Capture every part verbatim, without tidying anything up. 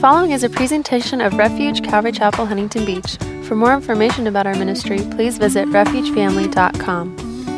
following is a presentation of Refuge Calvary Chapel, Huntington Beach. For more information about our ministry, please visit refuge family dot com.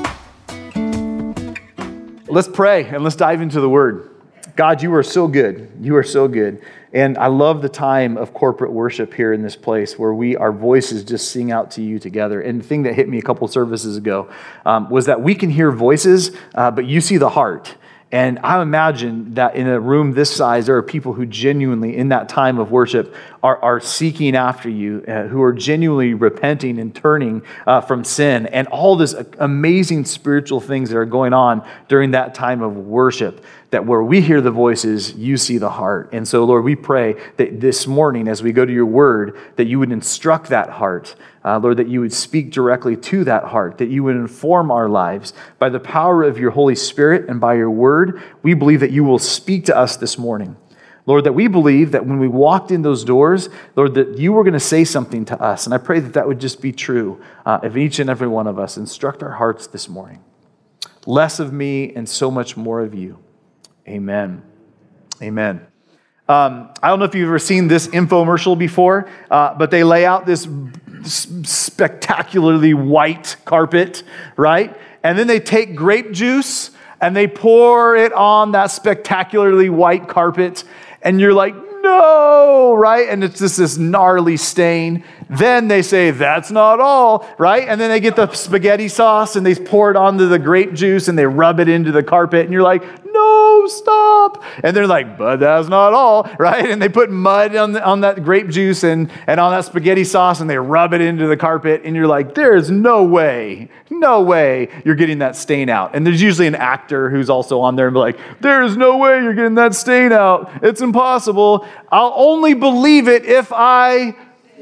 Let's pray and let's dive into the Word. God, you are so good. You are so good. And I love the time of corporate worship here in this place where we, our voices just sing out to you together. And the thing that hit me a couple services ago um, was that we can hear voices, uh, but you see the heart. And I imagine that in a room this size, there are people who genuinely, in that time of worship, are, are seeking after you, uh, who are genuinely repenting and turning uh, from sin, and all this amazing spiritual things that are going on during that time of worship, that where we hear the voices, you see the heart. And so, Lord, we pray that this morning, as we go to your word, that you would instruct that heart, Uh, Lord, that you would speak directly to that heart, that you would inform our lives by the power of your Holy Spirit and by your word. We believe that you will speak to us this morning. Lord, that we believe that when we walked in those doors, Lord, that you were going to say something to us. And I pray that that would just be true uh, of each and every one of us. Instruct our hearts this morning. Less of me and so much more of you. Amen. Amen. Um, I don't know if you've ever seen this infomercial before, uh, but they lay out this spectacularly white carpet, right? And then they take grape juice and they pour it on that spectacularly white carpet, and you're like, no, right? And it's just this gnarly stain. Then they say, that's not all, right? And then they get the spaghetti sauce and they pour it onto the grape juice and they rub it into the carpet, and you're like, no, stop. And they're like, but that's not all, right? And they put mud on, the, on that grape juice and, and on that spaghetti sauce, and they rub it into the carpet, and you're like, there's no way, no way you're getting that stain out. And there's usually an actor who's also on there and be like, there's no way you're getting that stain out. It's impossible. I'll only believe it if I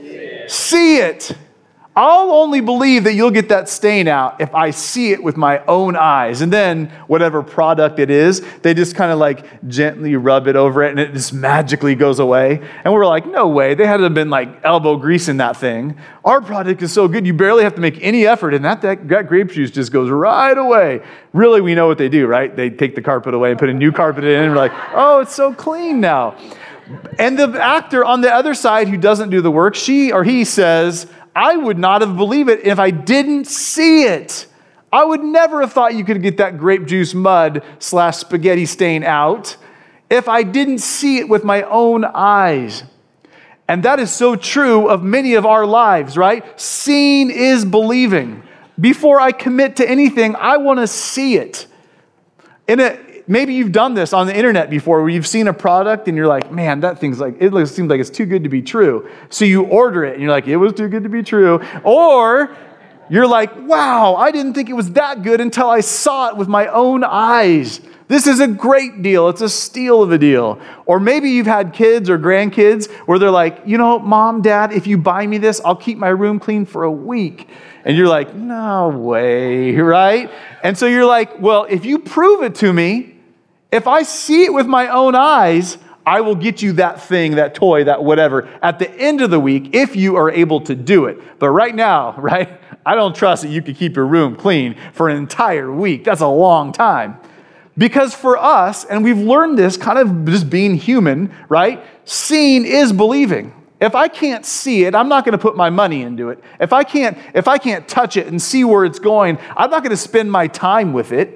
see it. I'll only believe that you'll get that stain out if I see it with my own eyes. And then whatever product it is, they just kind of like gently rub it over it, and it just magically goes away. And we're like, no way. They had to have been like elbow grease in that thing. Our product is so good, you barely have to make any effort, and that, that, that grape juice just goes right away. Really, we know what they do, right? They take the carpet away and put a new carpet in, and we're like, oh, it's so clean now. And the actor on the other side who doesn't do the work, she or he says, I would not have believed it if I didn't see it. I would never have thought you could get that grape juice mud slash spaghetti stain out if I didn't see it with my own eyes. And that is so true of many of our lives, right? Seeing is believing. Before I commit to anything, I want to see it. In a Maybe you've done this on the internet before, where you've seen a product and you're like, man, that thing's like, it looks, seems like it's too good to be true. So you order it and you're like, it was too good to be true. Or you're like, wow, I didn't think it was that good until I saw it with my own eyes. This is a great deal. It's a steal of a deal. Or maybe you've had kids or grandkids where they're like, you know, mom, dad, if you buy me this, I'll keep my room clean for a week. And you're like, no way, right? And so you're like, well, if you prove it to me, if I see it with my own eyes, I will get you that thing, that toy, that whatever, at the end of the week, if you are able to do it. But right now, right, I don't trust that you could keep your room clean for an entire week. That's a long time. Because for us, and we've learned this kind of just being human, right, seeing is believing. If I can't see it, I'm not going to put my money into it. If I can't, if I can't touch it and see where it's going, I'm not going to spend my time with it.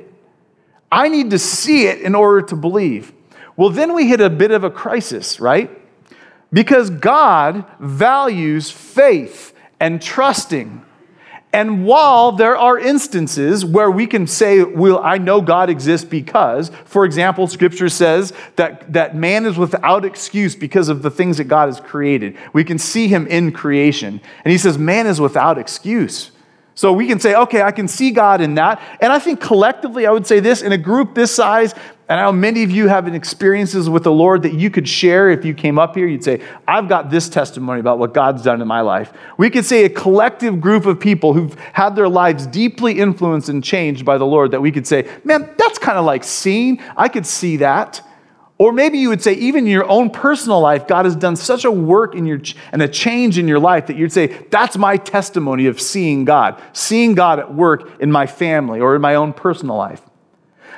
I need to see it in order to believe. Well, then we hit a bit of a crisis, right? Because God values faith and trusting. And while there are instances where we can say, well, I know God exists because, for example, Scripture says that, that man is without excuse because of the things that God has created. We can see him in creation. And he says, man is without excuse. So we can say, okay, I can see God in that. And I think collectively, I would say this, in a group this size, and I know many of you have experiences with the Lord that you could share if you came up here. You'd say, I've got this testimony about what God's done in my life. We could say a collective group of people who've had their lives deeply influenced and changed by the Lord that we could say, man, that's kind of like seeing. I could see that. Or maybe you would say, even in your own personal life, God has done such a work in your and a change in your life that you'd say, that's my testimony of seeing God, seeing God at work in my family or in my own personal life.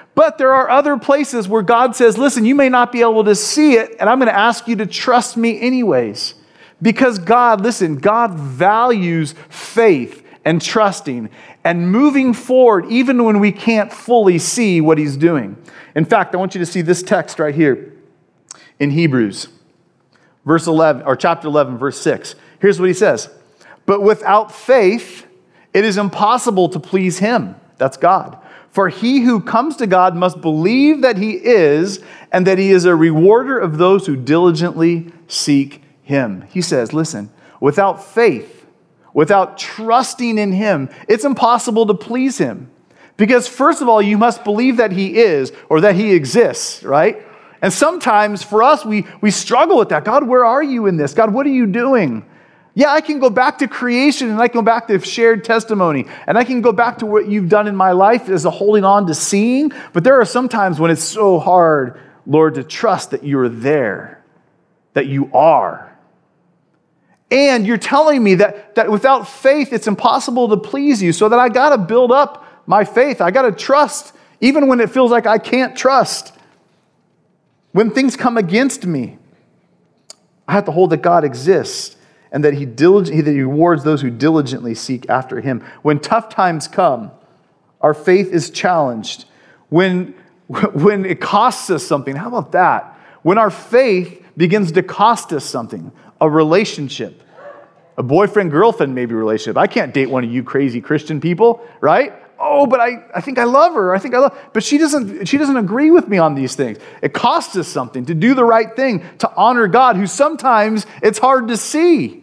But there are other places where God says, listen, you may not be able to see it, and I'm going to ask you to trust me anyways. Because God, listen, God values faith and trusting and moving forward even when we can't fully see what he's doing. In fact, I want you to see this text right here in Hebrews, verse eleven, or chapter eleven, verse six. Here's what he says. But without faith, it is impossible to please him. That's God. For he who comes to God must believe that he is, and that he is a rewarder of those who diligently seek him. He says, listen, without faith, without trusting in him, it's impossible to please him. Because first of all, you must believe that he is, or that he exists, right? And sometimes for us, we, we struggle with that. God, where are you in this? God, what are you doing? Yeah, I can go back to creation, and I can go back to shared testimony, and I can go back to what you've done in my life as a holding on to seeing. But there are some times when it's so hard, Lord, to trust that you're there, that you are. And you're telling me that, that without faith, it's impossible to please you, so that I got to build up my faith. I got to trust, even when it feels like I can't trust. When things come against me, I have to hold that God exists, and that he, dilig- that he rewards those who diligently seek after him. When tough times come, our faith is challenged. When, when it costs us something, how about that? When our faith begins to cost us something, a relationship, a boyfriend-girlfriend maybe relationship. I can't date one of you crazy Christian people, right? Oh, but I, I think I love her. I think I love, but she doesn't, she doesn't agree with me on these things. It costs us something to do the right thing, to honor God, who sometimes it's hard to see.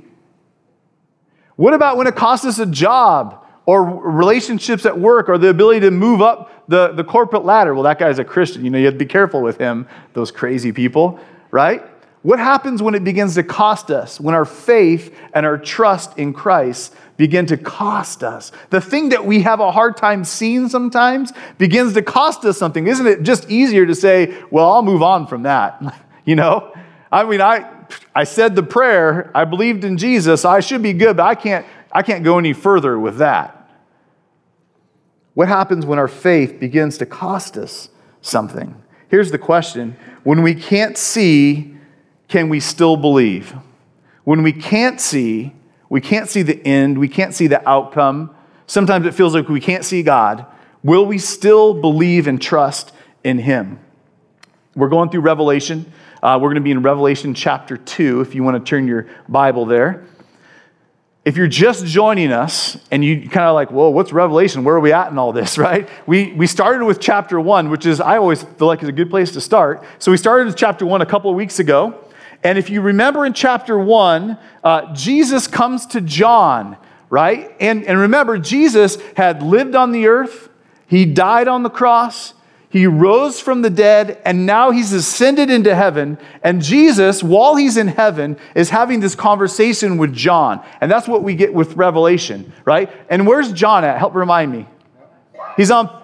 What about when it costs us a job or relationships at work or the ability to move up the, the corporate ladder? Well, that guy's a Christian. You know, you have to be careful with him, those crazy people, right? What happens when it begins to cost us, when our faith and our trust in Christ begin to cost us? The thing that we have a hard time seeing sometimes begins to cost us something. Isn't it just easier to say, well, I'll move on from that? You know? I mean, I I said the prayer, I believed in Jesus, I should be good, but I can't, I can't go any further with that. What happens when our faith begins to cost us something? Here's the question. When we can't see, can we still believe? When we can't see, we can't see the end, we can't see the outcome. Sometimes it feels like we can't see God. Will we still believe and trust in him? We're going through Revelation. Uh, we're going to be in Revelation chapter two, if you want to turn your Bible there. If you're just joining us and you kind of like, whoa, what's Revelation? Where are we at in all this, right? We we started with chapter one, which is, I always feel like is a good place to start. So we started with chapter one a couple of weeks ago. And if you remember in chapter one, uh, Jesus comes to John, right? And, and remember, Jesus had lived on the earth. He died on the cross. He rose from the dead, and now he's ascended into heaven. And Jesus, while he's in heaven, is having this conversation with John. And that's what we get with Revelation, right? And where's John at? Help remind me. He's on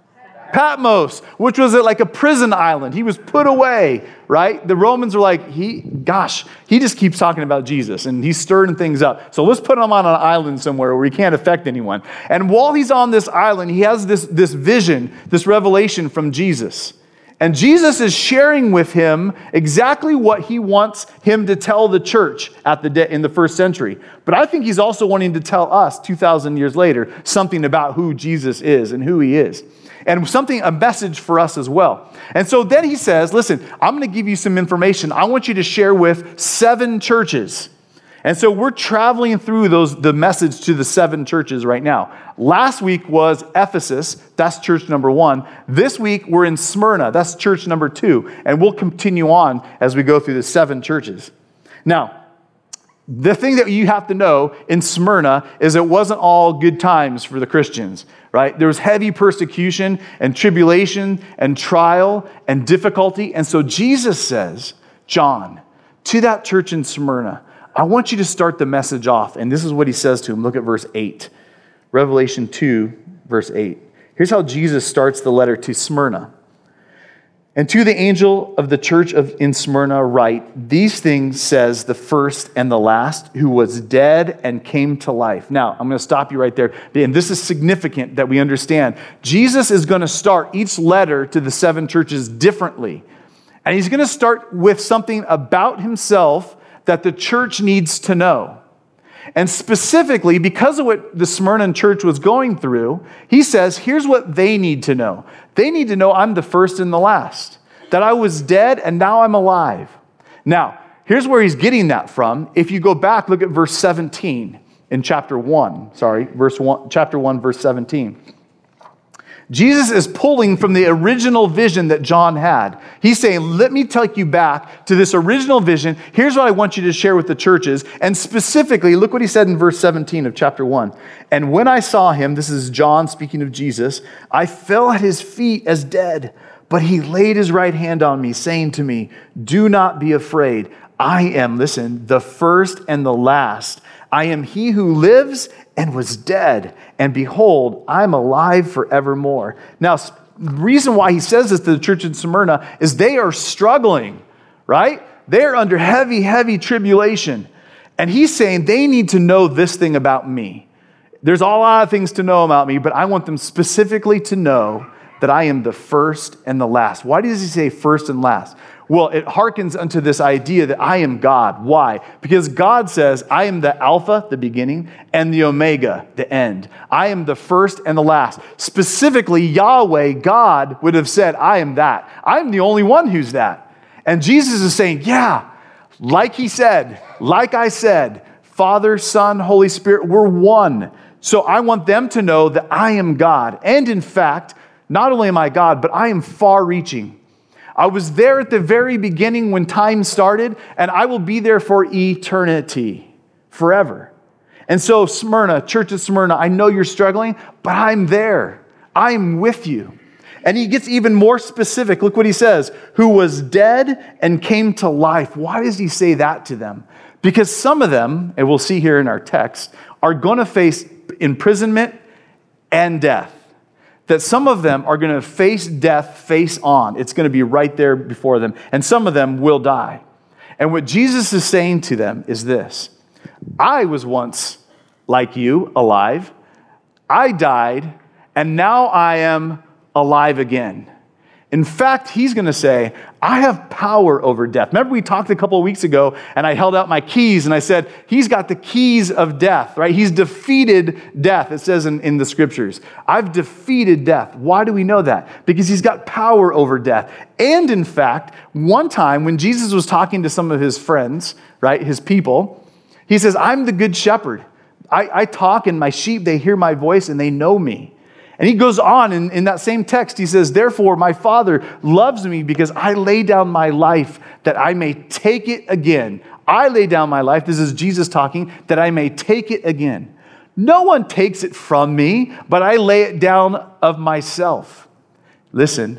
Patmos, which was like a prison island. He was put away, right? The Romans were like, he, gosh, he just keeps talking about Jesus, and he's stirring things up. So let's put him on an island somewhere where he can't affect anyone. And while he's on this island, he has this, this vision, this revelation from Jesus. And Jesus is sharing with him exactly what he wants him to tell the church at the de- in the first century. But I think he's also wanting to tell us two thousand years later something about who Jesus is and who he is. And something, a message for us as well. And so then he says, listen, I'm going to give you some information I want you to share with seven churches. And so we're traveling through those the message to the seven churches right now. Last week was Ephesus. That's church number one. This week we're in Smyrna. That's church number two. And we'll continue on as we go through the seven churches. Now, the thing that you have to know in Smyrna is it wasn't all good times for the Christians, right? There was heavy persecution and tribulation and trial and difficulty. And so Jesus says, John, to that church in Smyrna, I want you to start the message off. And this is what he says to him. Look at verse eight. Revelation two, verse eight. Here's how Jesus starts the letter to Smyrna. And to the angel of the church of in Smyrna write, these things says the first and the last, who was dead and came to life. Now, I'm going to stop you right there. And this is significant that we understand. Jesus is going to start each letter to the seven churches differently. And he's going to start with something about himself that the church needs to know. And specifically, because of what the Smyrna church was going through, he says, here's what they need to know. They need to know I'm the first and the last, that I was dead and now I'm alive. Now, here's where he's getting that from. If you go back, look at verse seventeen in chapter one. Sorry, verse one, chapter one, verse seventeen. Jesus is pulling from the original vision that John had. He's saying, let me take you back to this original vision. Here's what I want you to share with the churches. And specifically, look what he said in verse seventeen of chapter one. And when I saw him, this is John speaking of Jesus, I fell at his feet as dead. But he laid his right hand on me, saying to me, do not be afraid. I am, listen, the first and the last. I am he who lives and was dead, and behold, I'm alive forevermore. Now, the reason why he says this to the church in Smyrna is they are struggling, right? They're under heavy, heavy tribulation. And he's saying they need to know this thing about me. There's a lot of things to know about me, but I want them specifically to know that I am the first and the last. Why does he say first and last? Well, it harkens unto this idea that I am God. Why? Because God says, I am the Alpha, the beginning, and the Omega, the end. I am the first and the last. Specifically, Yahweh, God, would have said, I am that. I'm the only one who's that. And Jesus is saying, yeah, like he said, like I said, Father, Son, Holy Spirit, we're one. So I want them to know that I am God. And in fact, not only am I God, but I am far-reaching. I was there at the very beginning when time started, and I will be there for eternity, forever. And so Smyrna, Church of Smyrna, I know you're struggling, but I'm there. I'm with you. And he gets even more specific. Look what he says, who was dead and came to life. Why does he say that to them? Because some of them, and we'll see here in our text, are going to face imprisonment and death. That some of them are going to face death face on. It's going to be right there before them. And some of them will die. And what Jesus is saying to them is this. I was once like you, alive. I died, and now I am alive again. In fact, he's going to say, I have power over death. Remember we talked a couple of weeks ago, and I held out my keys, and I said, he's got the keys of death, right? He's defeated death, it says in, in the scriptures. I've defeated death. Why do we know that? Because he's got power over death. And in fact, one time when Jesus was talking to some of his friends, right, his people, he says, I'm the good shepherd. I, I talk, and my sheep, they hear my voice, and they know me. And he goes on in, in that same text, he says, therefore my Father loves me because I lay down my life that I may take it again. I lay down my life, this is Jesus talking, that I may take it again. No one takes it from me, but I lay it down of myself. Listen,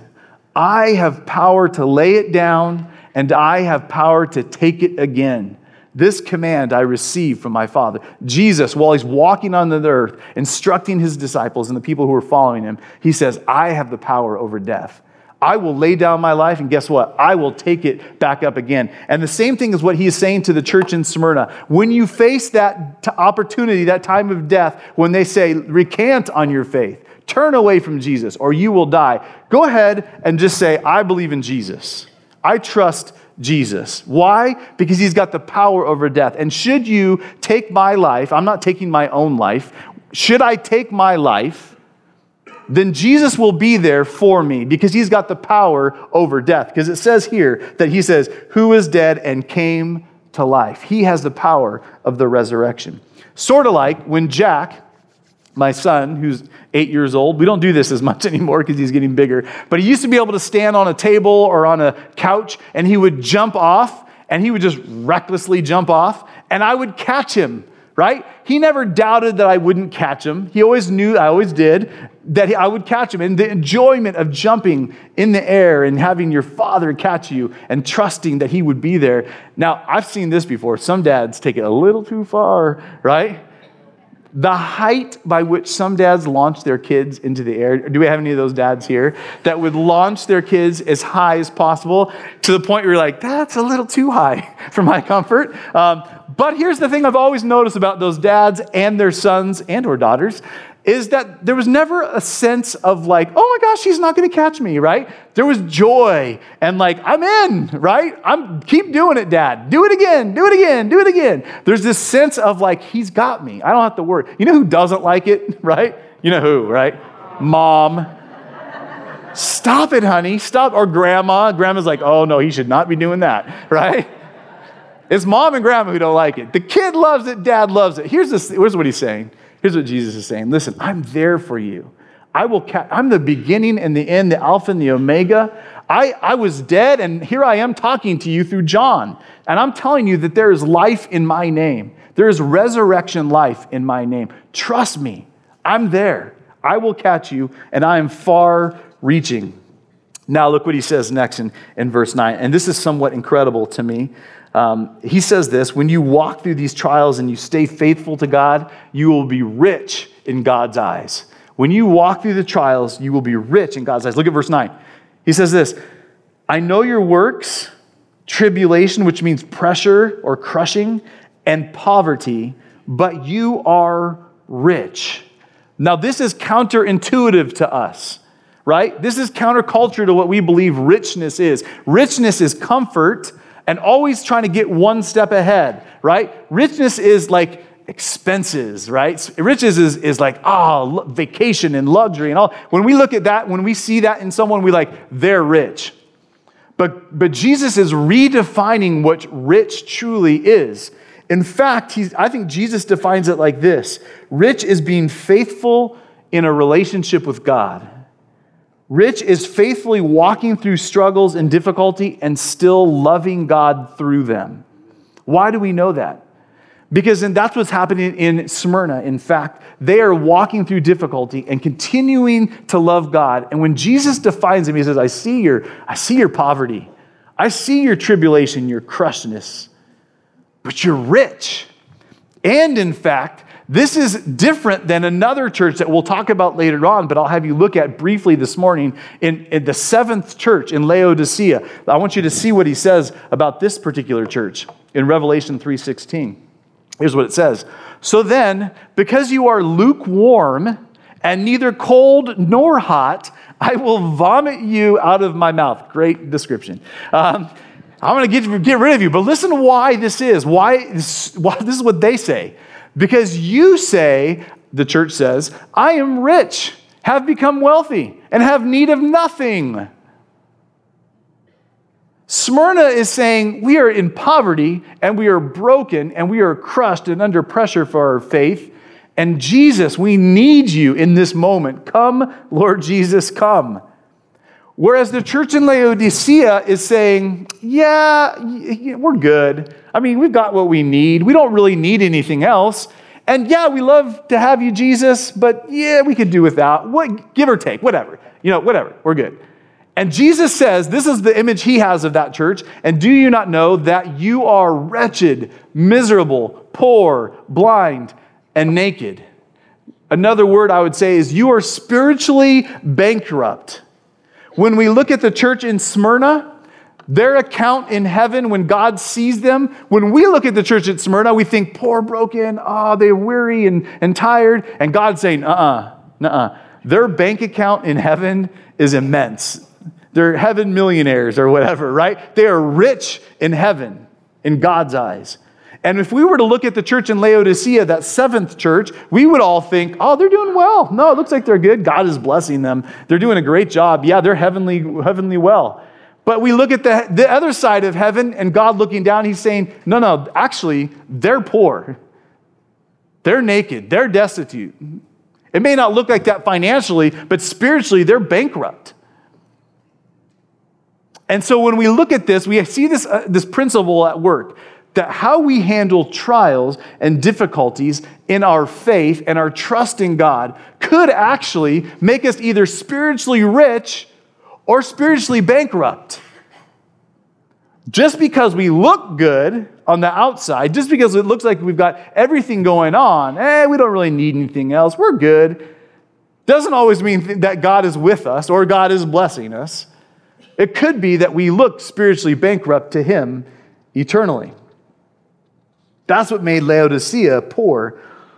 I have power to lay it down, and I have power to take it again. This command I received from my Father. Jesus, while he's walking on the earth, instructing his disciples and the people who are following him, he says, I have the power over death. I will lay down my life, and guess what? I will take it back up again. And the same thing is what he is saying to the church in Smyrna. When you face that t- opportunity, that time of death, when they say, recant on your faith, turn away from Jesus, or you will die, go ahead and just say, I believe in Jesus. I trust Jesus. Why? Because he's got the power over death. And should you take my life, I'm not taking my own life, should I take my life, then Jesus will be there for me because he's got the power over death. Because it says here that he says, who is dead and came to life. He has the power of the resurrection. Sort of like when Jack, my son, who's eight years old, we don't do this as much anymore because he's getting bigger, but he used to be able to stand on a table or on a couch and he would jump off and he would just recklessly jump off and I would catch him, right? He never doubted that I wouldn't catch him. He always knew, I always did, that I would catch him. And the enjoyment of jumping in the air and having your father catch you and trusting that he would be there. Now, I've seen this before. Some dads take it a little too far, right? The height by which some dads launch their kids into the air. Do we have any of those dads here that would launch their kids as high as possible to the point where you're like, that's a little too high for my comfort? Um, but here's the thing I've always noticed about those dads and their sons and or daughters is that there was never a sense of like, oh my gosh, he's not going to catch me, right? There was joy and like, I'm in, right? I'm keep doing it, Dad. Do it again, do it again, do it again. There's this sense of like, he's got me. I don't have to worry. You know who doesn't like it, right? You know who, right? Mom. Stop it, honey. Stop. Or grandma. Grandma's like, oh no, he should not be doing that, right? It's mom and grandma who don't like it. The kid loves it. Dad loves it. Here's this. Here's what he's saying. Here's what Jesus is saying. Listen, I'm there for you. I will. Ca- I'm the beginning and the end, the Alpha and the Omega. I, I was dead, and here I am talking to you through John. And I'm telling you that there is life in my name. There is resurrection life in my name. Trust me. I'm there. I will catch you, and I am far-reaching. Now look what he says next in, in verse nine. And this is somewhat incredible to me. Um, he says this, when you walk through these trials and you stay faithful to God, you will be rich in God's eyes. When you walk through the trials, you will be rich in God's eyes. Look at verse nine. He says this, I know your works, tribulation, which means pressure or crushing, and poverty, but you are rich. Now this is counterintuitive to us, right? This is counterculture to what we believe richness is. Richness is comfort and always trying to get one step ahead, right? Richness is like expenses, right? Riches is, is like, oh, vacation and luxury and all. When we look at that, when we see that in someone, we like, they're rich. But, but Jesus is redefining what rich truly is. In fact, he's, I think Jesus defines it like this. Rich is being faithful in a relationship with God. Rich is faithfully walking through struggles and difficulty and still loving God through them. Why do we know that? Because and that's what's happening in Smyrna. In fact, they are walking through difficulty and continuing to love God. And when Jesus defines them, he says, I see your, I see your poverty. I see your tribulation, your crushedness, but you're rich. And in fact, this is different than another church that we'll talk about later on, but I'll have you look at briefly this morning in, in the seventh church in Laodicea. I want you to see what he says about this particular church in Revelation three sixteen. Here's what it says. So then, because you are lukewarm and neither cold nor hot, I will vomit you out of my mouth. Great description. Um, I'm going to get, get rid of you, but listen to why this is. Why this, why this is what they say. Because you say, the church says, I am rich, have become wealthy, and have need of nothing. Smyrna is saying we are in poverty, and we are broken, and we are crushed and under pressure for our faith. And Jesus, we need you in this moment. Come, Lord Jesus, come. Whereas the church in Laodicea is saying, yeah, we're good. I mean, we've got what we need. We don't really need anything else. And yeah, we love to have you, Jesus, but yeah, we could do without. What, give or take, whatever. You know, whatever, we're good. And Jesus says, this is the image he has of that church. And do you not know that you are wretched, miserable, poor, blind, and naked? Another word I would say is you are spiritually bankrupt. When we look at the church in Smyrna, their account in heaven, when God sees them, when we look at the church at Smyrna, we think, poor, broken, oh, they're weary and, and tired. And God's saying, uh-uh, uh-uh. Their bank account in heaven is immense. They're heaven millionaires or whatever, right? They are rich in heaven, in God's eyes. And if we were to look at the church in Laodicea, that seventh church, we would all think, oh, they're doing well. No, it looks like they're good. God is blessing them. They're doing a great job. Yeah, they're heavenly, heavenly well. But we look at the, the other side of heaven and God looking down, he's saying, no, no, actually, they're poor. They're naked. They're destitute. It may not look like that financially, but spiritually, they're bankrupt. And so when we look at this, we see this, uh, this principle at work. That how we handle trials and difficulties in our faith and our trust in God could actually make us either spiritually rich or spiritually bankrupt. Just because we look good on the outside, just because it looks like we've got everything going on, eh, we don't really need anything else, we're good, doesn't always mean that God is with us or God is blessing us. It could be that we look spiritually bankrupt to him eternally. That's what made Laodicea poor,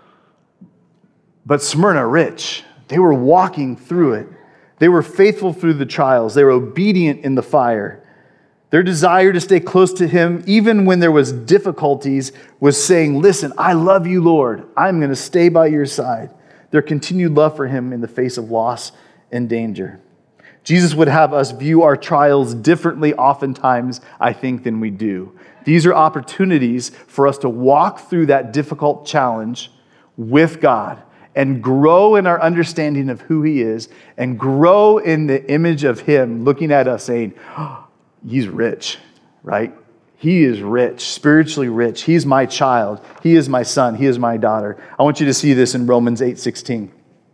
but Smyrna rich. They were walking through it. They were faithful through the trials. They were obedient in the fire. Their desire to stay close to him, even when there was difficulties, was saying, listen, I love you, Lord. I'm going to stay by your side. Their continued love for him in the face of loss and danger. Jesus would have us view our trials differently oftentimes, I think, than we do. These are opportunities for us to walk through that difficult challenge with God and grow in our understanding of who he is and grow in the image of him looking at us saying, oh, he's rich, right? He is rich, spiritually rich. He's my child. He is my son. He is my daughter. I want you to see this in Romans eight sixteen.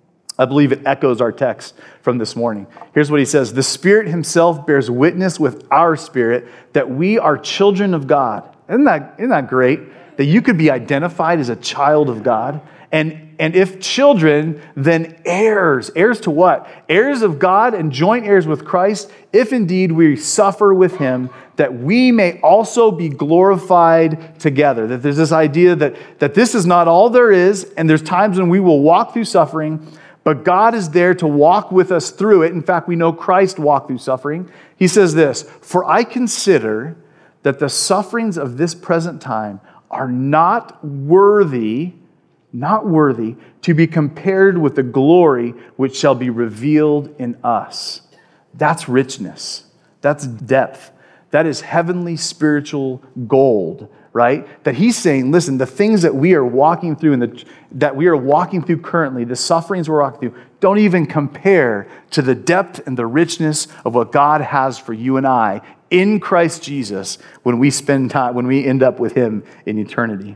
I believe it echoes our text from this morning. Here's what he says. The Spirit himself bears witness with our spirit that we are children of God. Isn't that, isn't that great? That you could be identified as a child of God. And, and if children, then heirs. Heirs to what? Heirs of God and joint heirs with Christ, if indeed we suffer with him, that we may also be glorified together. That there's this idea that, that this is not all there is, and there's times when we will walk through suffering, but God is there to walk with us through it. In fact, we know Christ walked through suffering. He says this, for I consider that the sufferings of this present time are not worthy, not worthy to be compared with the glory which shall be revealed in us. That's richness. That's depth. That is heavenly spiritual gold, right? That he's saying, listen, the things that we are walking through and the, that we are walking through currently, the sufferings we're walking through, don't even compare to the depth and the richness of what God has for you and I in Christ Jesus when we spend time, when we end up with him in eternity.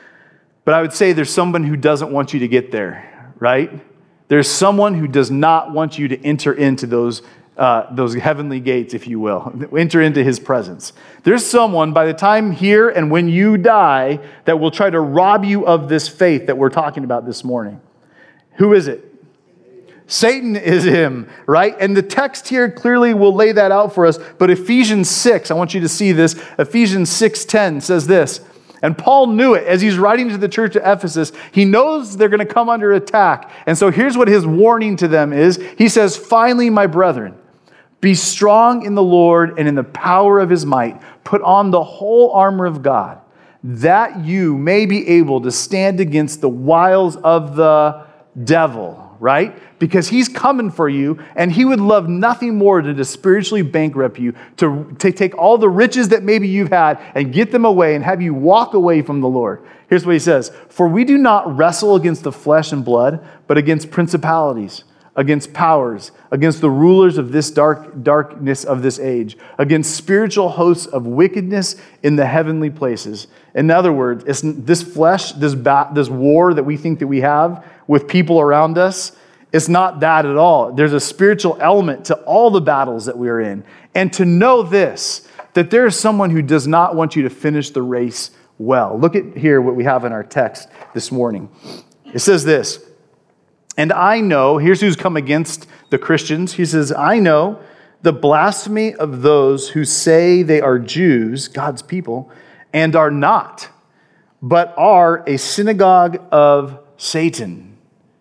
But I would say there's someone who doesn't want you to get there, right? There's someone who does not want you to enter into those Uh, those heavenly gates, if you will. Enter into his presence. There's someone by the time here and when you die that will try to rob you of this faith that we're talking about this morning. Who is it? Satan is him, right? And the text here clearly will lay that out for us. But Ephesians six, I want you to see this. Ephesians six ten says this. And Paul knew it as he's writing to the church at Ephesus. He knows they're going to come under attack. And so here's what his warning to them is. He says, finally, my brethren, be strong in the Lord and in the power of his might. Put on the whole armor of God, that you may be able to stand against the wiles of the devil, right? Because he's coming for you, and he would love nothing more than to spiritually bankrupt you, to, to take all the riches that maybe you've had and get them away and have you walk away from the Lord. Here's what he says. For we do not wrestle against the flesh and blood, but against principalities, against powers, against the rulers of this dark darkness of this age, against spiritual hosts of wickedness in the heavenly places. In other words, it's this flesh, this ba- this war that we think that we have with people around us, it's not that at all. There's a spiritual element to all the battles that we're in. And to know this, that there is someone who does not want you to finish the race well. Look at here what we have in our text this morning. It says this, and I know, here's who's come against the Christians. He says, I know the blasphemy of those who say they are Jews, God's people, and are not, but are a synagogue of Satan.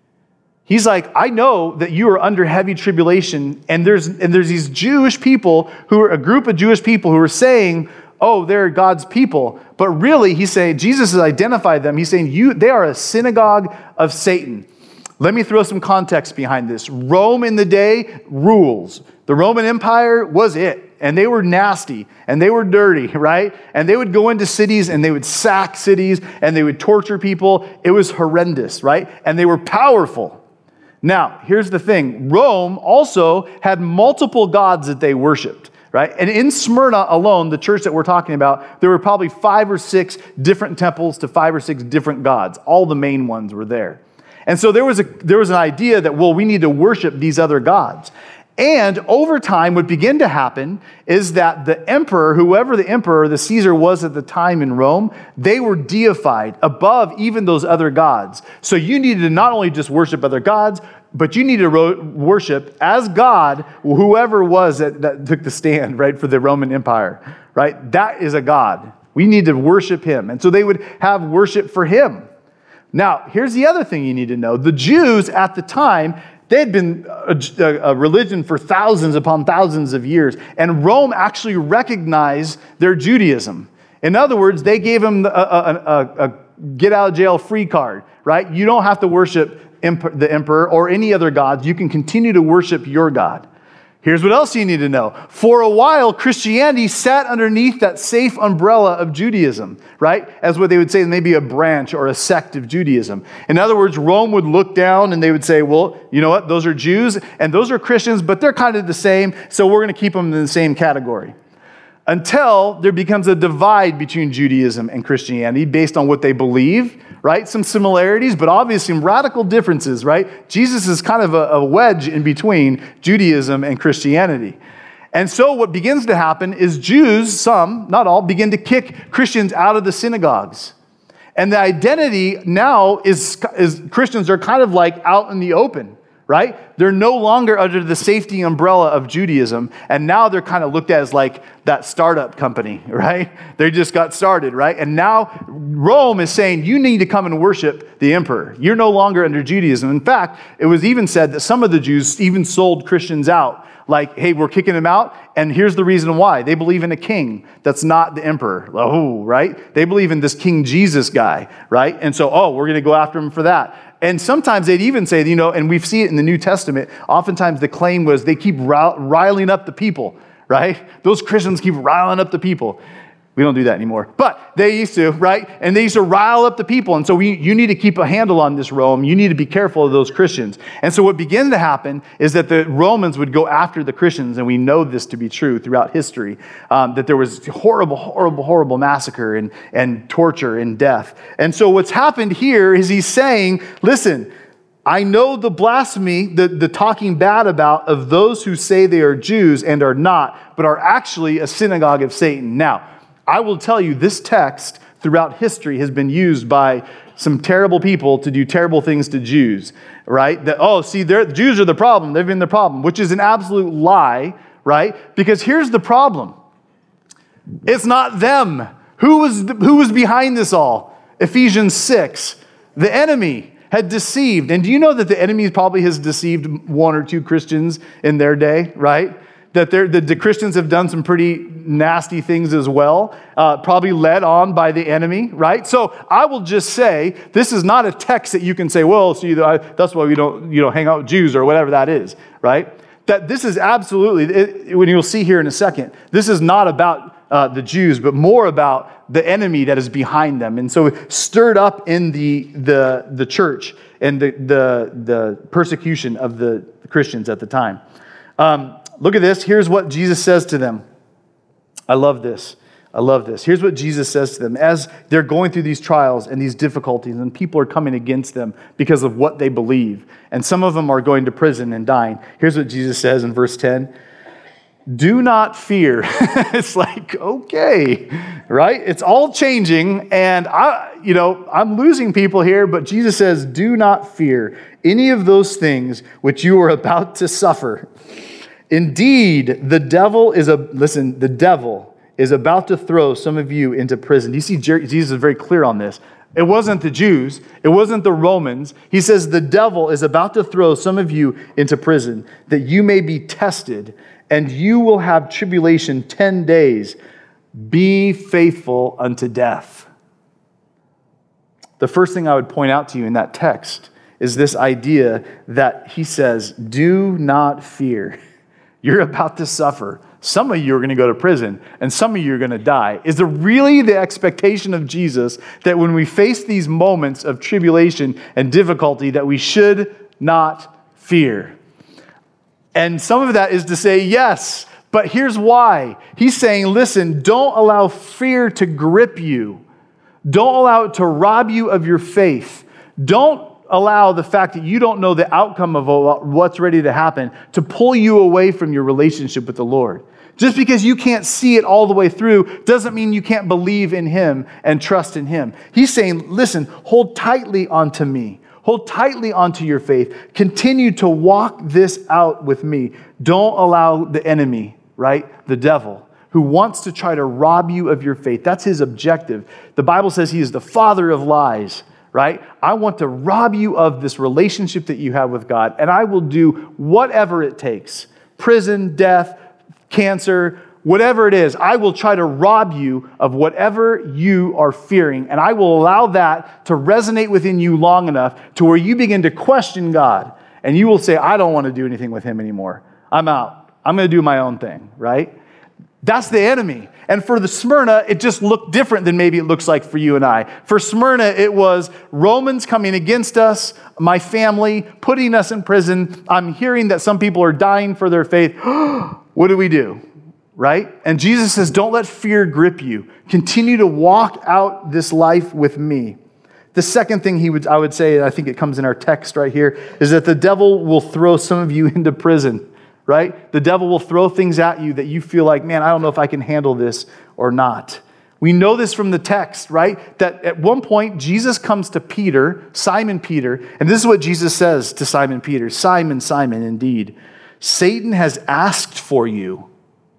He's like, I know that you are under heavy tribulation, and there's and there's these Jewish people who are a group of Jewish people who are saying, oh, they're God's people. But really, he's saying, Jesus has identified them. He's saying, you, they are a synagogue of Satan. Let me throw some context behind this. Rome in the day rules. The Roman Empire was it. And they were nasty. And they were dirty, right? And they would go into cities and they would sack cities and they would torture people. It was horrendous, right? And they were powerful. Now, here's the thing. Rome also had multiple gods that they worshiped, right? And in Smyrna alone, the church that we're talking about, there were probably five or six different temples to five or six different gods. All the main ones were there. And so there was a there was an idea that, well, we need to worship these other gods. And over time, what began to happen is that the emperor, whoever the emperor, the Caesar was at the time in Rome, they were deified above even those other gods. So you needed to not only just worship other gods, but you needed to ro- worship as God, whoever was that, that took the stand, right, for the Roman Empire, right? That is a God. We need to worship him. And so they would have worship for him. Now, here's the other thing you need to know. The Jews at the time, they had been a, a religion for thousands upon thousands of years, and Rome actually recognized their Judaism. In other words, they gave them a, a, a, a get-out-of-jail-free card, right? You don't have to worship the emperor or any other gods. You can continue to worship your God. Here's what else you need to know. For a while, Christianity sat underneath that safe umbrella of Judaism, right? As what they would say, maybe a branch or a sect of Judaism. In other words, Rome would look down and they would say, well, you know what? Those are Jews and those are Christians, but they're kind of the same, so we're going to keep them in the same category. Until there becomes a divide between Judaism and Christianity based on what they believe, right? Some similarities, but obviously some radical differences, right? Jesus is kind of a, a wedge in between Judaism and Christianity. And so what begins to happen is Jews, some, not all, begin to kick Christians out of the synagogues. And the identity now is, is Christians are kind of like out in the open, right? They're no longer under the safety umbrella of Judaism, and now they're kind of looked at as like that startup company, right? They just got started, right? And now Rome is saying, you need to come and worship the emperor. You're no longer under Judaism. In fact, it was even said that some of the Jews even sold Christians out, like, hey, we're kicking them out, and here's the reason why. They believe in a king that's not the emperor. Oh, right? They believe in this King Jesus guy, right? And so, oh, we're going to go after him for that. And sometimes they'd even say, you know, and we see it in the New Testament, oftentimes the claim was they keep riling up the people, right? Those Christians keep riling up the people. We don't do that anymore. But they used to, right? And they used to rile up the people. And so we, you need to keep a handle on this, Rome. You need to be careful of those Christians. And so what began to happen is that the Romans would go after the Christians, and we know this to be true throughout history, um, that there was horrible, horrible, horrible massacre and, and torture and death. And so what's happened here is he's saying, listen, I know the blasphemy, the, the talking bad about of those who say they are Jews and are not, but are actually a synagogue of Satan. Now, I will tell you, this text throughout history has been used by some terrible people to do terrible things to Jews, right? That, oh, see, the Jews are the problem. They've been the problem, which is an absolute lie, right? Because here's the problem. It's not them. Who was, who was behind this all? Ephesians six. The enemy had deceived. And do you know that the enemy probably has deceived one or two Christians in their day, right? That the, the Christians have done some pretty nasty things as well, uh, probably led on by the enemy, right? So I will just say, this is not a text that you can say, well, see, that's why we don't, you know, hang out with Jews or whatever that is, right? That this is absolutely, it, when you'll see here in a second, this is not about uh, the Jews, but more about the enemy that is behind them. And so stirred up in the the the church and the the, the persecution of the Christians at the time. Um, Look at this. Here's what Jesus says to them. I love this. I love this. Here's what Jesus says to them as they're going through these trials and these difficulties, and people are coming against them because of what they believe. And some of them are going to prison and dying. Here's what Jesus says in verse ten. Do not fear. It's like, okay, right? It's all changing, and I, you know, I'm losing people here, but Jesus says, do not fear any of those things which you are about to suffer. Indeed, the devil is a, listen, the devil is about to throw some of you into prison. You see, Jesus is very clear on this. It wasn't the Jews. It wasn't the Romans. He says the devil is about to throw some of you into prison that you may be tested, and you will have tribulation ten days. Be faithful unto death. The first thing I would point out to you in that text is this idea that he says, do not fear. You're about to suffer. Some of you are going to go to prison, and some of you are going to die. Is there really the expectation of Jesus that when we face these moments of tribulation and difficulty that we should not fear? And some of that is to say yes, but here's why. He's saying, listen, don't allow fear to grip you. Don't allow it to rob you of your faith. Don't allow the fact that you don't know the outcome of what's ready to happen to pull you away from your relationship with the Lord. Just because you can't see it all the way through doesn't mean you can't believe in him and trust in him. He's saying, listen, hold tightly onto me. Hold tightly onto your faith. Continue to walk this out with me. Don't allow the enemy, right, the devil, who wants to try to rob you of your faith. That's his objective. The Bible says he is the father of lies, right? I want to rob you of this relationship that you have with God, and I will do whatever it takes. Prison, death, cancer, whatever it is, I will try to rob you of whatever you are fearing, and I will allow that to resonate within you long enough to where you begin to question God, and you will say, I don't want to do anything with him anymore. I'm out. I'm going to do my own thing, right? That's the enemy. And for the Smyrna, it just looked different than maybe it looks like for you and I. For Smyrna, it was Romans coming against us, my family, putting us in prison. I'm hearing that some people are dying for their faith. What do we do? Right? And Jesus says, don't let fear grip you. Continue to walk out this life with me. The second thing he would, I would say, and I think it comes in our text right here, is that the devil will throw some of you into prison. Right? The devil will throw things at you that you feel like, man, I don't know if I can handle this or not. We know this from the text, right? That at one point, Jesus comes to Peter, Simon Peter, and this is what Jesus says to Simon Peter. Simon, Simon, indeed, Satan has asked for you.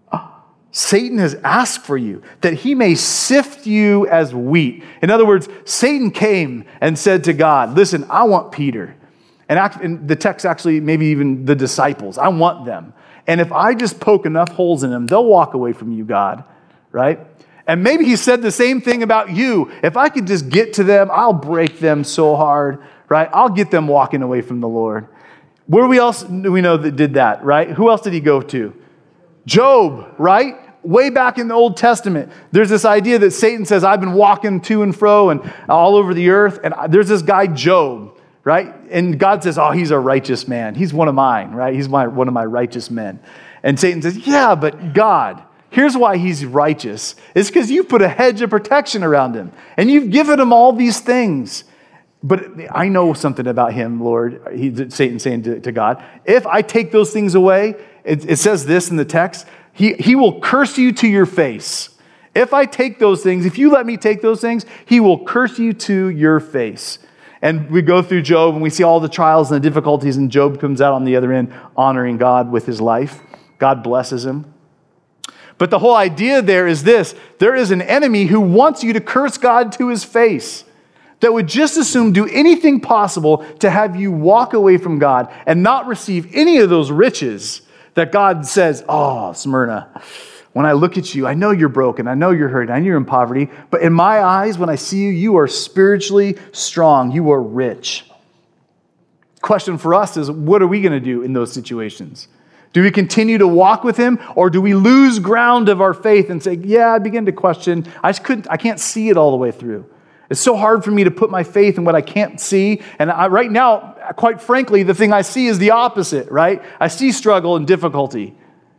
Satan has asked for you that he may sift you as wheat. In other words, Satan came and said to God, listen, I want Peter. And the text actually, maybe even the disciples, I want them. And if I just poke enough holes in them, they'll walk away from you, God, right? And maybe he said the same thing about you. If I could just get to them, I'll break them so hard, right? I'll get them walking away from the Lord. Where we else do we know that did that, right? Who else did he go to? Job, right? Way back in the Old Testament, there's this idea that Satan says, I've been walking to and fro and all over the earth. And there's this guy, Job. Right? And God says, oh, he's a righteous man. He's one of mine, right? He's my one of my righteous men. And Satan says, yeah, but God, here's why he's righteous. It's because you put a hedge of protection around him. And you've given him all these things. But I know something about him, Lord. He, Satan saying to, to God, if I take those things away, it, it says this in the text, he, he will curse you to your face. If I take those things, if you let me take those things, he will curse you to your face. And we go through Job and we see all the trials and the difficulties, and Job comes out on the other end honoring God with his life. God blesses him. But the whole idea there is this. There is an enemy who wants you to curse God to his face, that would just as soon do anything possible to have you walk away from God and not receive any of those riches that God says, oh, Smyrna, when I look at you, I know you're broken. I know you're hurting. I know you're in poverty. But in my eyes, when I see you, you are spiritually strong. You are rich. Question for us is, what are we going to do in those situations? Do we continue to walk with him, or do we lose ground of our faith and say, yeah, I begin to question. I just couldn't, I can't see it all the way through. It's so hard for me to put my faith in what I can't see. And I, right now, quite frankly, the thing I see is the opposite, right? I see struggle and difficulty.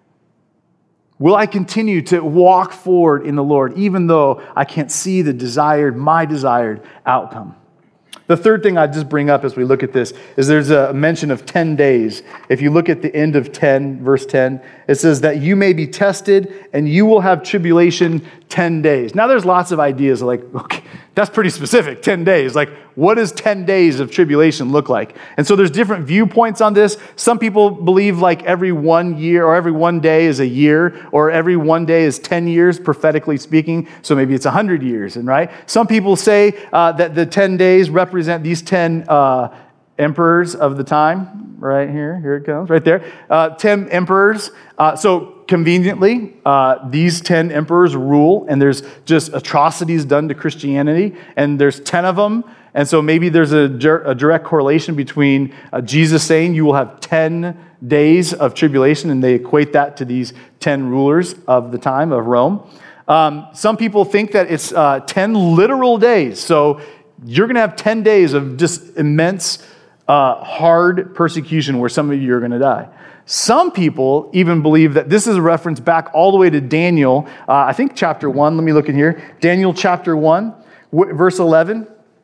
Will I continue to walk forward in the Lord, even though I can't see the desired, my desired outcome? The third thing I'd just bring up as we look at this is there's a mention of ten days. If you look at the end of ten, verse ten, it says that you may be tested and you will have tribulation ten days. Now there's lots of ideas like, okay, that's pretty specific, ten days. Like, what does ten days of tribulation look like? And so there's different viewpoints on this. Some people believe like every one year or every one day is a year, or every one day is ten years, prophetically speaking. So maybe it's one hundred years, and right? Some people say uh, that the ten days represent these ten uh, emperors of the time. Right here, here it comes, right there. Uh, ten emperors. Uh, so conveniently, uh, these ten emperors rule, and there's just atrocities done to Christianity, and there's ten of them. And so maybe there's a, a direct correlation between uh, Jesus saying you will have ten days of tribulation, and they equate that to these ten rulers of the time of Rome. Um, some people think that it's uh, ten literal days. So you're going to have ten days of just immense Uh, hard persecution where some of you are going to die. Some people even believe that this is a reference back all the way to Daniel, uh, I think chapter one. Let me look in here. Daniel chapter one, w- verse eleven.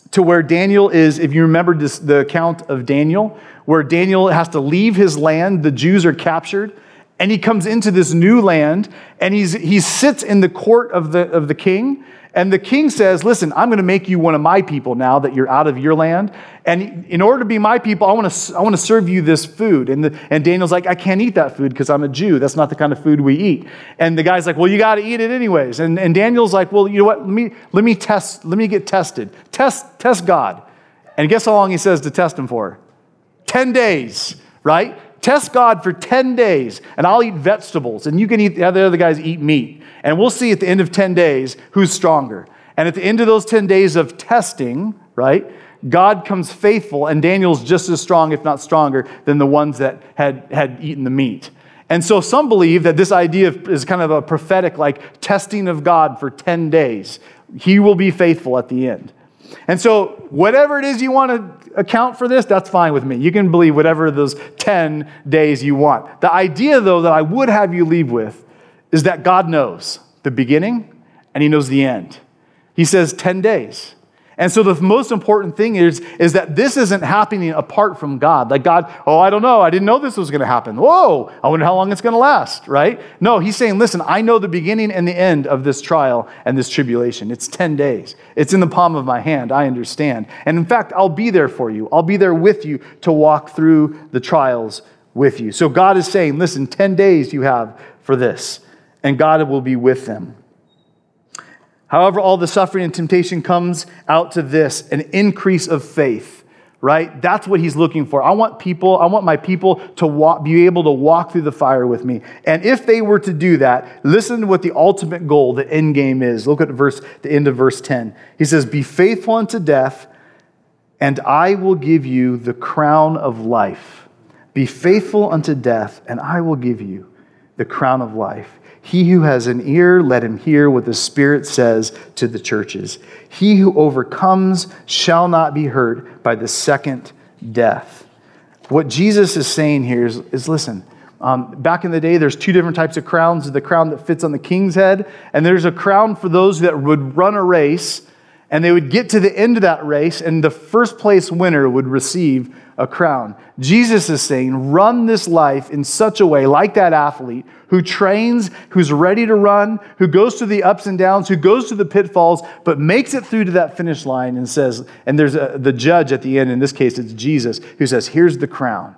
to where Daniel is, if you remember this, the account of Daniel, where Daniel has to leave his land, the Jews are captured, and he comes into this new land, and he's, he sits in the court of the, of the king, and the king says, listen, I'm going to make you one of my people now that you're out of your land. And in order to be my people, I want to I want to serve you this food. And, the, and Daniel's like, I can't eat that food because I'm a Jew. That's not the kind of food we eat. And the guy's like, well, you got to eat it anyways. And, and Daniel's like, well, you know what? Let me let me test. Let me get tested. Test test God. And guess how long he says to test him for? Ten days, right? Test God for ten days, and I'll eat vegetables, and you can eat, the other guys eat meat. And we'll see at the end of ten days who's stronger. And at the end of those ten days of testing, right, God comes faithful, and Daniel's just as strong, if not stronger, than the ones that had, had eaten the meat. And so some believe that this idea is kind of a prophetic, like, testing of God for ten days. He will be faithful at the end. And so whatever it is you want to account for this, that's fine with me. You can believe whatever those ten days you want. The idea, though, that I would have you leave with is that God knows the beginning and he knows the end. He says ten days. And so the most important thing is, is that this isn't happening apart from God. Like God, oh, I don't know. I didn't know this was going to happen. Whoa, I wonder how long it's going to last, right? No, he's saying, listen, I know the beginning and the end of this trial and this tribulation. It's ten days. It's in the palm of my hand. I understand. And in fact, I'll be there for you. I'll be there with you to walk through the trials with you. So God is saying, listen, ten days you have for this, and God will be with them. However, all the suffering and temptation comes out to this, an increase of faith, right? That's what he's looking for. I want people, I want my people to walk, be able to walk through the fire with me. And if they were to do that, listen to what the ultimate goal, the end game is. Look at verse, the end of verse ten. He says, be faithful unto death, and I will give you the crown of life. Be faithful unto death, and I will give you the crown of life. He who has an ear, let him hear what the Spirit says to the churches. He who overcomes shall not be hurt by the second death. What Jesus is saying here is, is listen, um, back in the day, there's two different types of crowns. There's the crown that fits on the king's head, and there's a crown for those that would run a race, and they would get to the end of that race, and the first place winner would receive a crown. Jesus is saying, run this life in such a way, like that athlete who trains, who's ready to run, who goes through the ups and downs, who goes through the pitfalls, but makes it through to that finish line and says, and there's a, the judge at the end, in this case it's Jesus, who says, here's the crown.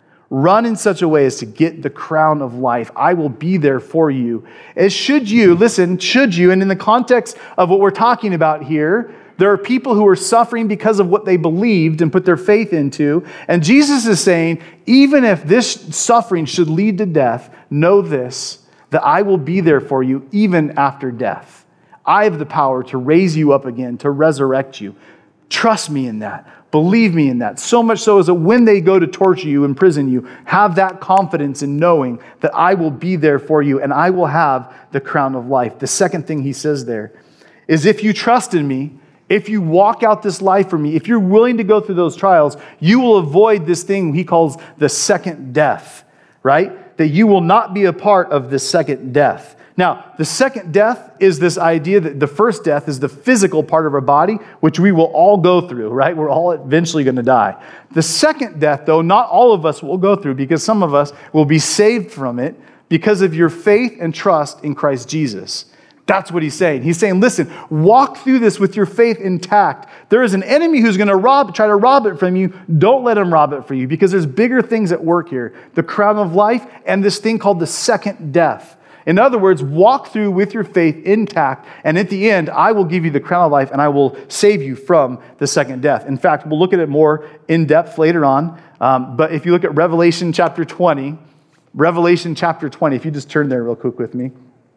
Run in such a way as to get the crown of life. I will be there for you. As should you, listen, should you, and in the context of what we're talking about here, there are people who are suffering because of what they believed and put their faith into. And Jesus is saying, even if this suffering should lead to death, know this, that I will be there for you even after death. I have the power to raise you up again, to resurrect you. Trust me in that. Believe me in that. So much so as that when they go to torture you, imprison you, have that confidence in knowing that I will be there for you and I will have the crown of life. The second thing he says there is, if you trust in me, if you walk out this life for me, if you're willing to go through those trials, you will avoid this thing he calls the second death, right? That you will not be a part of the second death. Now, the second death is this idea that the first death is the physical part of our body, which we will all go through, right? We're all eventually going to die. The second death, though, not all of us will go through, because some of us will be saved from it because of your faith and trust in Christ Jesus. That's what he's saying. He's saying, listen, walk through this with your faith intact. There is an enemy who's going to rob, try to rob it from you. Don't let him rob it for you, because there's bigger things at work here. The crown of life and this thing called the second death. In other words, walk through with your faith intact, and at the end, I will give you the crown of life and I will save you from the second death. In fact, we'll look at it more in depth later on. Um, but if you look at Revelation chapter twenty, Revelation chapter twenty, if you just turn there real quick with me.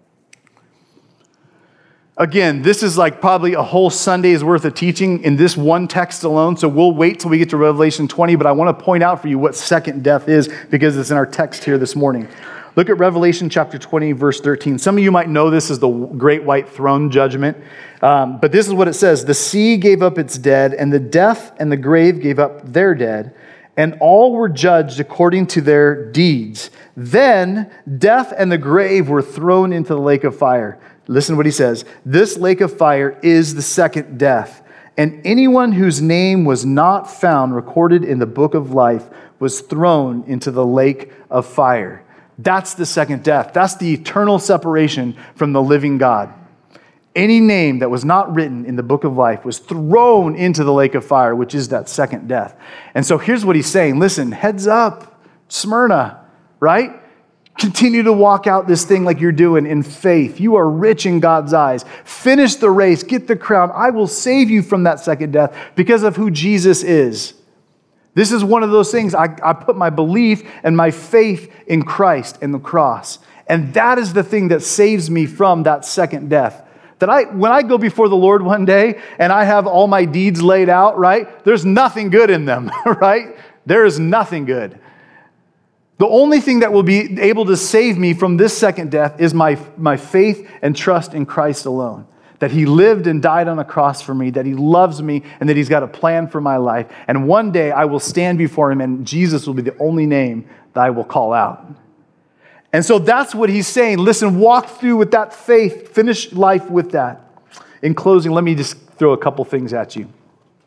Again, this is like probably a whole Sunday's worth of teaching in this one text alone, so we'll wait till we get to Revelation twenty, but I want to point out for you what second death is, because it's in our text here this morning. Look at Revelation chapter twenty, verse thirteen. Some of you might know this as the great white throne judgment, um, but this is what it says. The sea gave up its dead, and the death and the grave gave up their dead, and all were judged according to their deeds. Then death and the grave were thrown into the lake of fire. Listen to what he says. This lake of fire is the second death. And anyone whose name was not found recorded in the book of life was thrown into the lake of fire. That's the second death. That's the eternal separation from the living God. Any name that was not written in the book of life was thrown into the lake of fire, which is that second death. And so here's what he's saying. Listen, heads up, Smyrna, right? Continue to walk out this thing like you're doing in faith. You are rich in God's eyes. Finish the race. Get the crown. I will save you from that second death because of who Jesus is. This is one of those things. I, I put my belief and my faith in Christ and the cross. And that is the thing that saves me from that second death. That I, when I go before the Lord one day and I have all my deeds laid out, right? There's nothing good in them, right? There is nothing good. The only thing that will be able to save me from this second death is my, my faith and trust in Christ alone. That he lived and died on a cross for me, that he loves me, and that he's got a plan for my life. And one day I will stand before him and Jesus will be the only name that I will call out. And so that's what he's saying. Listen, walk through with that faith, finish life with that. In closing, let me just throw a couple things at you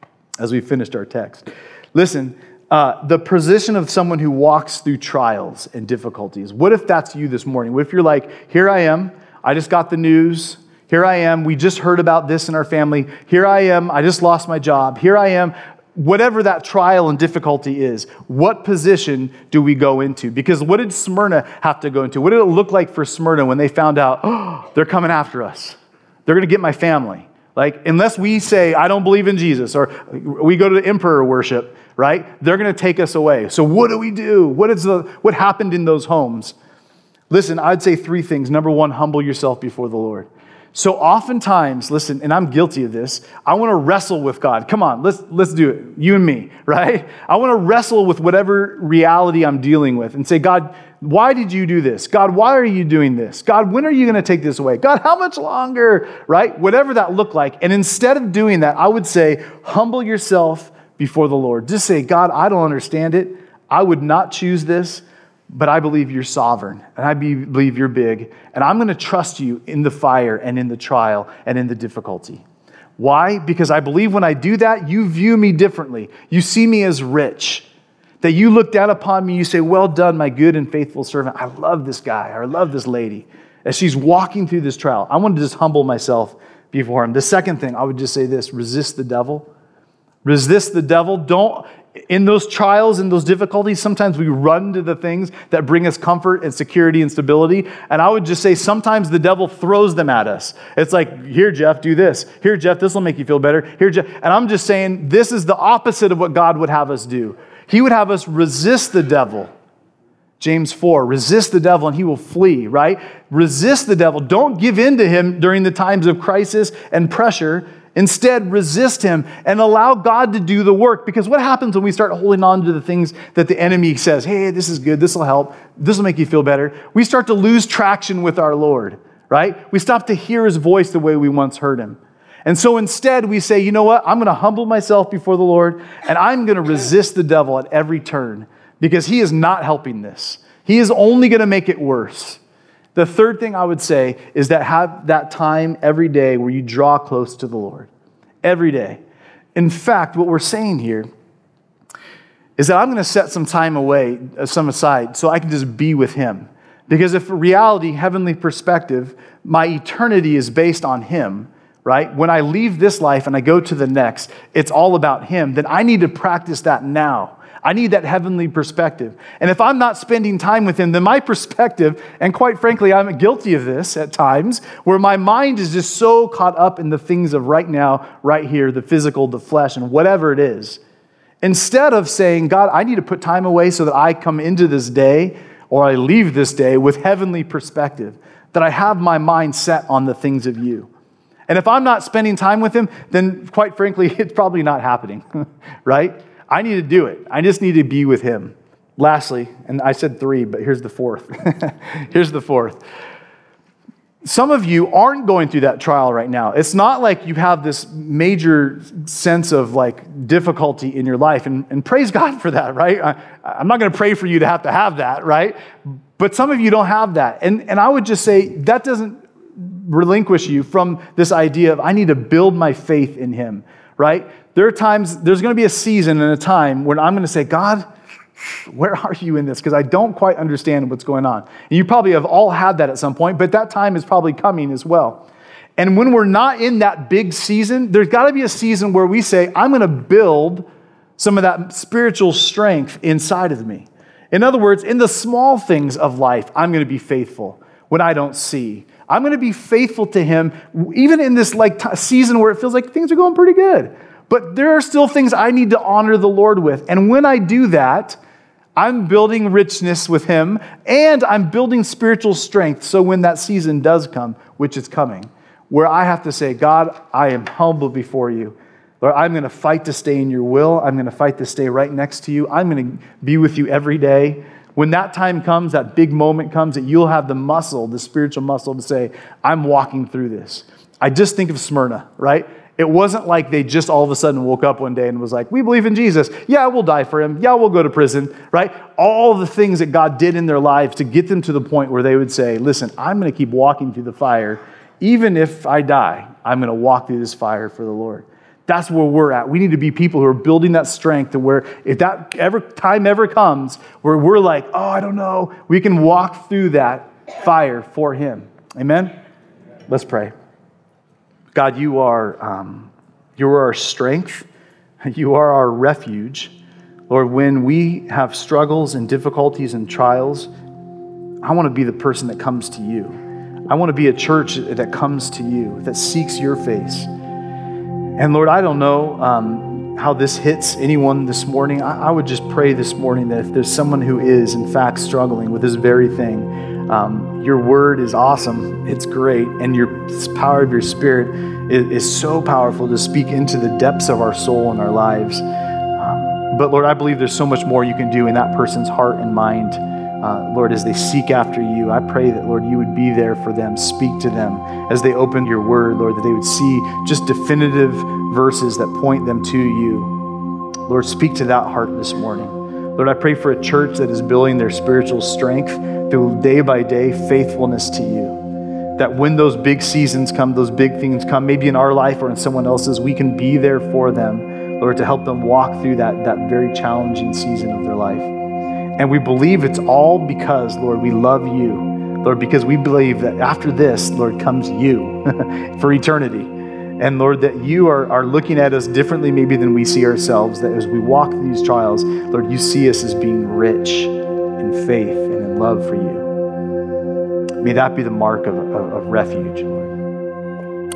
as we finished our text. Listen, Uh, the position of someone who walks through trials and difficulties. What if that's you this morning? What if you're like, here I am, I just got the news, here I am, we just heard about this in our family, here I am, I just lost my job, here I am. Whatever that trial and difficulty is, what position do we go into? Because what did Smyrna have to go into? What did it look like for Smyrna when they found out, oh, they're coming after us. They're going to get my family. Like, unless we say, I don't believe in Jesus, or we go to the emperor worship, right? They're going to take us away. So what do we do? What is the what happened in those homes? Listen, I'd say three things. Number one, humble yourself before the Lord. So oftentimes, listen, and I'm guilty of this, I want to wrestle with God. Come on, let's let's do it. You and me, right? I want to wrestle with whatever reality I'm dealing with and say, God, why did you do this? God, why are you doing this? God, when are you going to take this away? God, how much longer? Right? Whatever that looked like. And instead of doing that, I would say, humble yourself before the Lord. Just say, God, I don't understand it. I would not choose this, but I believe you're sovereign, and I be, believe you're big, and I'm going to trust you in the fire and in the trial and in the difficulty. Why? Because I believe when I do that, you view me differently. You see me as rich. That you look down upon me, you say, well done, my good and faithful servant. I love this guy, or I love this lady. As she's walking through this trial, I want to just humble myself before him. The second thing, I would just say this, resist the devil. Resist the devil. Don't, in those trials and those difficulties, sometimes we run to the things that bring us comfort and security and stability. And I would just say sometimes the devil throws them at us. It's like, here, Jeff, do this. Here, Jeff, this will make you feel better. Here, Jeff. And I'm just saying this is the opposite of what God would have us do. He would have us resist the devil. James four, resist the devil and he will flee, right? Resist the devil. Don't give in to him during the times of crisis and pressure. Instead, resist him and allow God to do the work. Because what happens when we start holding on to the things that the enemy says, hey, this is good, this will help, this will make you feel better? We start to lose traction with our Lord, right? We stop to hear his voice the way we once heard him. And so instead we say, you know what? I'm going to humble myself before the Lord and I'm going to resist the devil at every turn because he is not helping this. He is only going to make it worse. The third thing I would say is that have that time every day where you draw close to the Lord. Every day. In fact, what we're saying here is that I'm going to set some time away, some aside, so I can just be with him. Because if reality, heavenly perspective, my eternity is based on him, right? When I leave this life and I go to the next, it's all about him. Then I need to practice that now. I need that heavenly perspective. And if I'm not spending time with him, then my perspective, and quite frankly, I'm guilty of this at times, where my mind is just so caught up in the things of right now, right here, the physical, the flesh, and whatever it is. Instead of saying, God, I need to put time away so that I come into this day, or I leave this day with heavenly perspective, that I have my mind set on the things of you. And if I'm not spending time with him, then quite frankly, it's probably not happening, right? I need to do it. I just need to be with him. Lastly, and I said three, but here's the fourth. Here's the fourth. Some of you aren't going through that trial right now. It's not like you have this major sense of like difficulty in your life, and, and praise God for that, right? I, I'm not going to pray for you to have to have that, right? But some of you don't have that. And, and I would just say that doesn't relinquish you from this idea of I need to build my faith in him. right? There are times, there's going to be a season and a time when I'm going to say, God, where are you in this? Because I don't quite understand what's going on. And you probably have all had that at some point, but that time is probably coming as well. And when we're not in that big season, there's got to be a season where we say, I'm going to build some of that spiritual strength inside of me. In other words, in the small things of life, I'm going to be faithful when I don't see. I'm going to be faithful to him, even in this like t- season where it feels like things are going pretty good. But there are still things I need to honor the Lord with. And when I do that, I'm building richness with him, and I'm building spiritual strength. So when that season does come, which is coming, where I have to say, God, I am humble before you. Lord, I'm going to fight to stay in your will. I'm going to fight to stay right next to you. I'm going to be with you every day. When that time comes, that big moment comes, that you'll have the muscle, the spiritual muscle to say, I'm walking through this. I just think of Smyrna, right? It wasn't like they just all of a sudden woke up one day and was like, we believe in Jesus. Yeah, we'll die for him. Yeah, we'll go to prison, right? All the things that God did in their lives to get them to the point where they would say, listen, I'm going to keep walking through the fire. Even if I die, I'm going to walk through this fire for the Lord. That's where we're at. We need to be people who are building that strength to where if that ever time ever comes where we're like, oh, I don't know, we can walk through that fire for him. Amen? Let's pray. God, you are, um, you are our strength. You are our refuge. Lord, when we have struggles and difficulties and trials, I want to be the person that comes to you. I want to be a church that comes to you, that seeks your face. And Lord, I don't know um, how this hits anyone this morning. I, I would just pray this morning that if there's someone who is, in fact, struggling with this very thing, um, your word is awesome. It's great. And your power of your spirit is, is so powerful to speak into the depths of our soul and our lives. Um, but Lord, I believe there's so much more you can do in that person's heart and mind. Uh, Lord, as they seek after you, I pray that, Lord, you would be there for them, speak to them as they open your word, Lord, that they would see just definitive verses that point them to you. Lord, speak to that heart this morning. Lord, I pray for a church that is building their spiritual strength through day by day faithfulness to you. That when those big seasons come, those big things come, maybe in our life or in someone else's, we can be there for them, Lord, to help them walk through that, that very challenging season of their life. And we believe it's all because, Lord, we love you. Lord, because we believe that after this, Lord, comes you for eternity. And Lord, that you are, are looking at us differently maybe than we see ourselves, that as we walk through these trials, Lord, you see us as being rich in faith and in love for you. May that be the mark of, of, of refuge, Lord.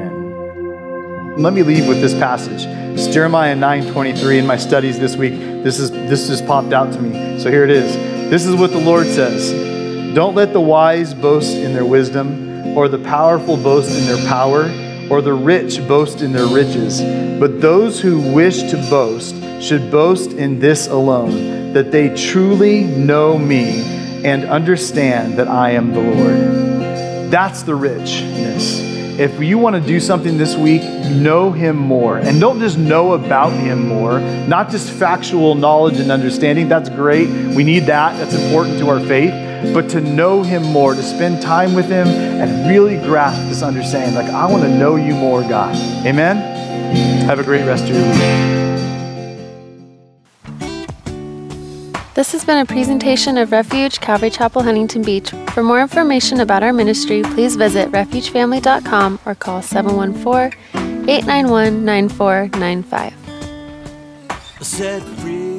Amen. Let me leave with this passage. It's Jeremiah nine twenty-three. In my studies this week, this is this just popped out to me. So here it is. This is what the Lord says. Don't let the wise boast in their wisdom, or the powerful boast in their power, or the rich boast in their riches. But those who wish to boast should boast in this alone, that they truly know me and understand that I am the Lord. That's the richness. If you want to do something this week, know him more. And don't just know about him more, not just factual knowledge and understanding. That's great. We need that. That's important to our faith. But to know him more, to spend time with him and really grasp this understanding. Like, I want to know you more, God. Amen? Have a great rest of your week. This has been a presentation of Refuge Calvary Chapel, Huntington Beach. For more information about our ministry, please visit refuge family dot com or call seven one four, eight nine one, nine four nine five. Set free.